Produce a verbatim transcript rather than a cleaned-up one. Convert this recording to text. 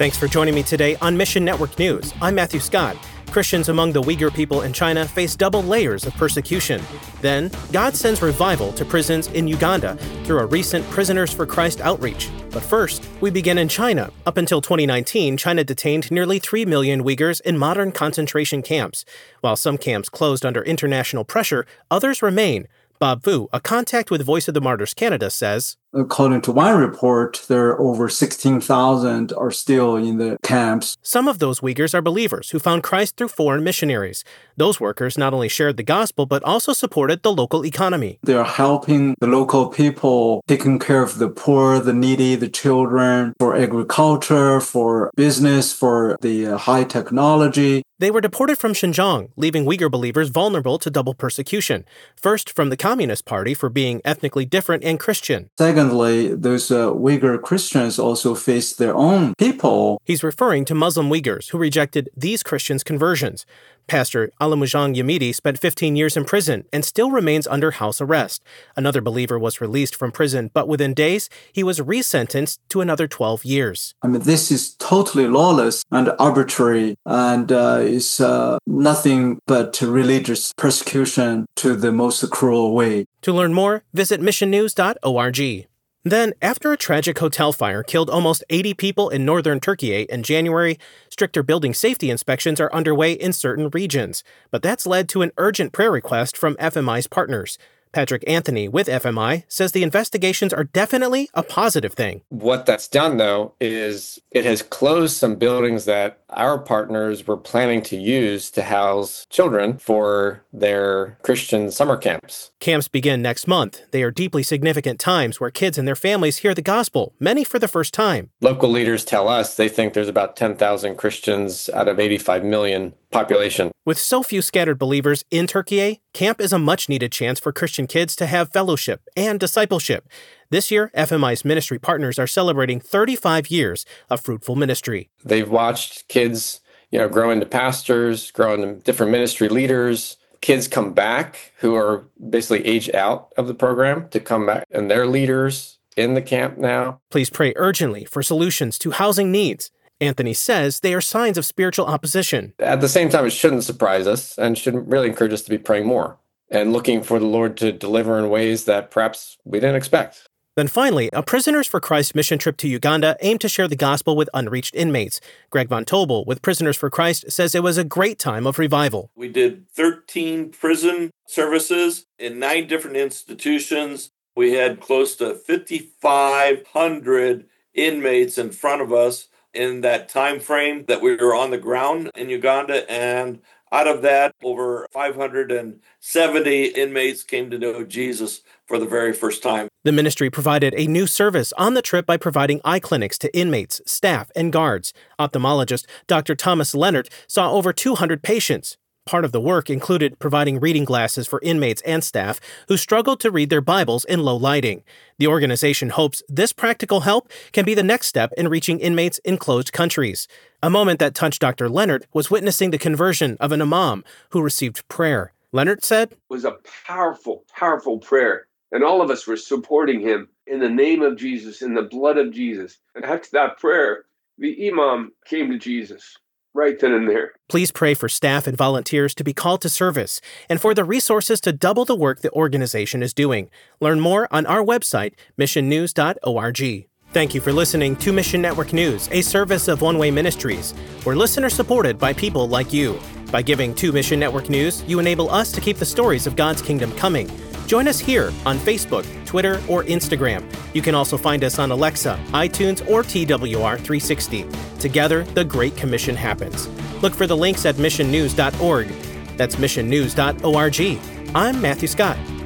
Thanks for joining me today on Mission Network News. I'm Matthew Scott. Christians among the Uyghur people in China face double layers of persecution. Then, God sends revival to prisons in Uganda through a recent Prisoners for Christ outreach. But first, we begin in China. Up until twenty nineteen, China detained nearly three million Uyghurs in modern concentration camps. While some camps closed under international pressure, others remain. Bob Vu, a contact with Voice of the Martyrs Canada, says, according to one report, there are over sixteen thousand are still in the camps. Some of those Uyghurs are believers who found Christ through foreign missionaries. Those workers not only shared the gospel, but also supported the local economy. They are helping the local people, taking care of the poor, the needy, the children, for agriculture, for business, for the uh, high technology. They were deported from Xinjiang, leaving Uyghur believers vulnerable to double persecution. First, from the Communist Party for being ethnically different and Christian. Secondly, those uh, Uyghur Christians also face their own people. He's referring to Muslim Uyghurs who rejected these Christians' conversions. Pastor Alamujang Yamidi spent fifteen years in prison and still remains under house arrest. Another believer was released from prison, but within days, he was resentenced to another twelve years. I mean, this is totally lawless and arbitrary, and uh, is uh, nothing but religious persecution to the most cruel way. To learn more, visit mission news dot org. Then, after a tragic hotel fire killed almost eighty people in northern Turkey in January, stricter building safety inspections are underway in certain regions. But that's led to an urgent prayer request from F M I's partners. Patrick Anthony with F M I says the investigations are definitely a positive thing. What that's done, though, is it has closed some buildings that our partners were planning to use to house children for their Christian summer camps. Camps begin next month. They are deeply significant times where kids and their families hear the gospel, many for the first time. Local leaders tell us they think there's about ten thousand Christians out of eighty-five million population. With so few scattered believers in Turkey, camp is a much-needed chance for Christian kids to have fellowship and discipleship. This year, F M I's ministry partners are celebrating thirty-five years of fruitful ministry. They've watched kids, you know, grow into pastors, grow into different ministry leaders. Kids come back who are basically aged out of the program to come back, and they're leaders in the camp now. Please pray urgently for solutions to housing needs. Anthony says they are signs of spiritual opposition. At the same time, it shouldn't surprise us and should really encourage us to be praying more and looking for the Lord to deliver in ways that perhaps we didn't expect. Then finally, a Prisoners for Christ mission trip to Uganda aimed to share the gospel with unreached inmates. Greg Von Tobel with Prisoners for Christ says it was a great time of revival. We did thirteen prison services in nine different institutions. We had close to fifty-five hundred inmates in front of us in that time frame that we were on the ground in Uganda, and out of that, over five hundred seventy inmates came to know Jesus for the very first time. The ministry provided a new service on the trip by providing eye clinics to inmates, staff, and guards. Ophthalmologist Doctor Thomas Leonard saw over two hundred patients. Part of the work included providing reading glasses for inmates and staff who struggled to read their Bibles in low lighting. The organization hopes this practical help can be the next step in reaching inmates in closed countries. A moment that touched Doctor Leonard was witnessing the conversion of an imam who received prayer. Leonard said, "It was a powerful, powerful prayer, and all of us were supporting him in the name of Jesus, in the blood of Jesus. And after that prayer, the imam came to Jesus. Right then and there." Please pray for staff and volunteers to be called to service and for the resources to double the work the organization is doing. Learn more on our website, mission news dot org. Thank you for listening to Mission Network News, a service of One Way Ministries. We're listener-supported by people like you. By giving to Mission Network News, you enable us to keep the stories of God's kingdom coming. Join us here on Facebook, Twitter, or Instagram. You can also find us on Alexa, iTunes, or T W R three sixty. Together, the Great Commission happens. Look for the links at mission news dot org. That's mission news dot org. I'm Matthew Scott.